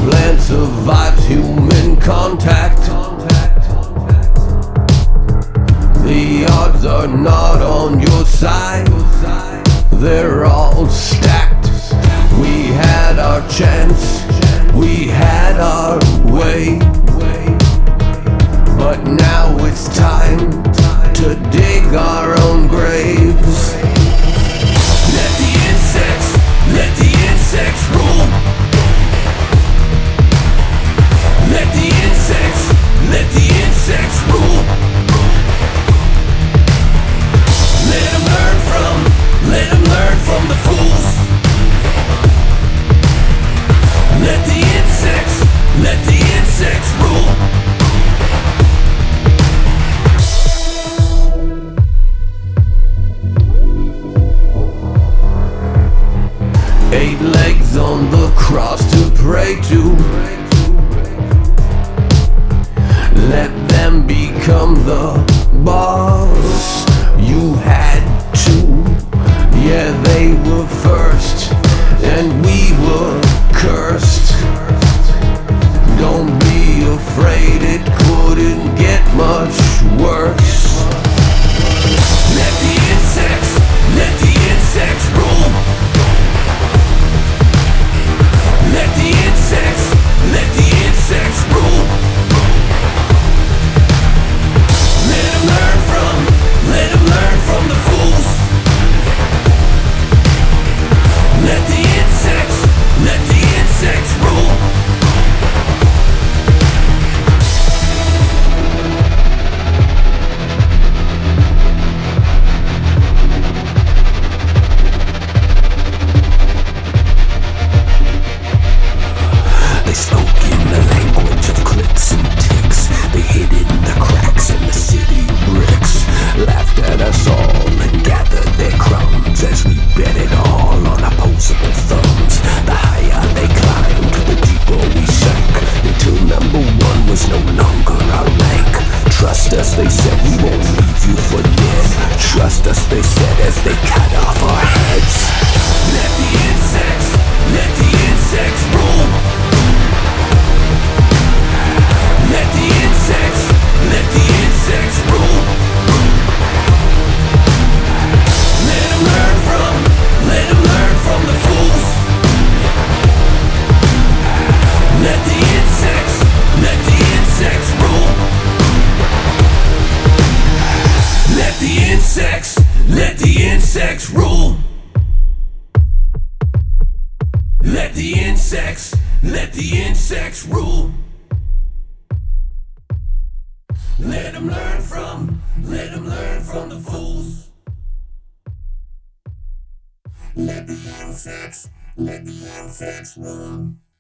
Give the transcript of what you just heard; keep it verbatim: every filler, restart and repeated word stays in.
plant survives human contact. The odds are not on your side, they're all stacked. We had our chance, we had our way, but now it's time to dig our own graves. Let the insects, let the insects rule. Let the insects, let the insects rule. Let them learn from, let them learn from the fools. Let the insects, let the insects rule. Eight legs on the cross to pray to. Let them become the boss. You had to. Yeah, they were first, and we were cursed. Don't be afraid, it couldn't get much worse. Let the insects, let the insects rule. Let the insects, let the insects rule. Let them learn from, let them learn from the fools. Let the insects, let the insects rule. They spoke in the language of clicks and ticks. They hid in the cracks in the city bricks. Laughed at us all and gathered their crumbs as we bet it all on opposable thumbs. The higher they climbed, the deeper we sank, until number one was no longer our rank. Trust us, they said, we won't leave you for dead. Trust us, they said, as they cut off our heads. Let the insects, let the insects rule. Let the insects, let the insects rule. Let them learn from, let them learn from the fools. Let the insects, let the insects rule. Let the insects, let the insects rule. Let the insects, let the insects rule. Let them learn from, let them learn from the fools. Let the insects, let the insects rule.